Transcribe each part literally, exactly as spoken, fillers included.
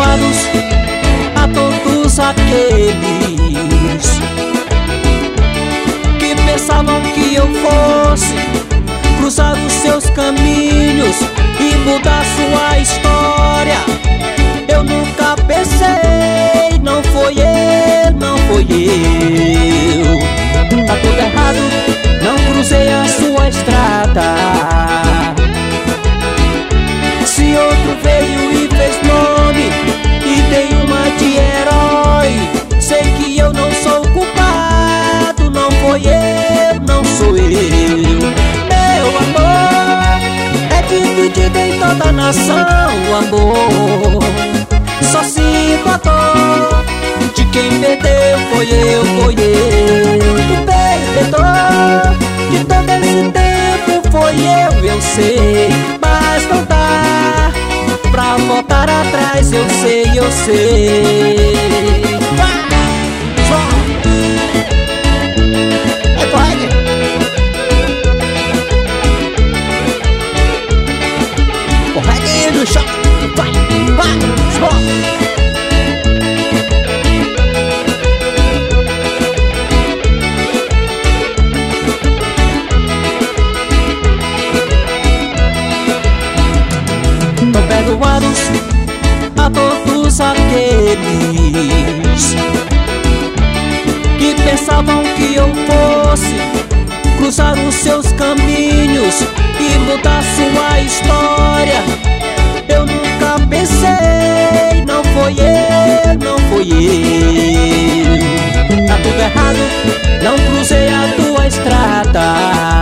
perdoados a todos aqueles que pensavam que eu fosse cruzar os seus caminhos e mudar sua história. Eu nunca pensei, não foi eu, não foi eu. Tá tudo errado, não cruzei a sua estrada. Se outro veio e fez nome e tem uma de herói, sei que eu não sou culpado, não foi eu, não sou eu. Meu amor é dividido em toda a nação, o amor só sinto a dor de quem perdeu, foi eu, foi eu. O perdedor de todo esse tempo foi eu, eu sei, mas não dá pra voltar atrás, eu sei, eu sei. É pode. Corredinho do chão. Vai, vai, vai. Perdoados a todos aqueles que pensavam que eu fosse cruzar os seus caminhos e mudar sua história. Eu nunca pensei, não foi eu, não foi eu. Tá tudo errado, não cruzei a tua estrada.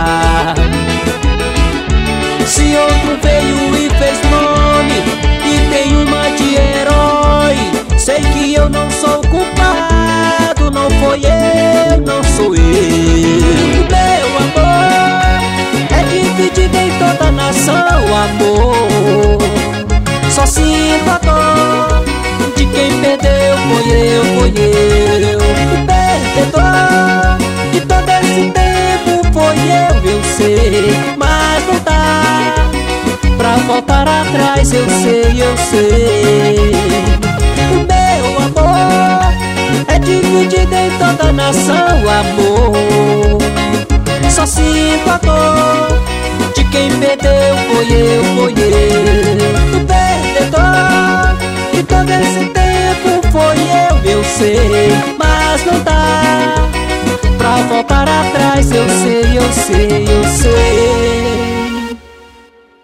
Se outro veio e fez nome e tem uma de herói, sei que eu não sou culpado, não foi eu, não sou eu. Meu amor é dividido em toda a nação, amor só sinto a dor de quem perdeu, foi eu, foi eu. O perdedor de todo esse tempo foi eu, eu sei, mas não dá pra voltar atrás, eu sei, eu sei. O meu amor é dividido em toda a nação, amor só sinto a dor de quem perdeu, foi eu, foi eu. O perdedor de todo esse tempo foi eu, eu sei, mas não dá pra voltar atrás, eu sei, eu sei, eu sei.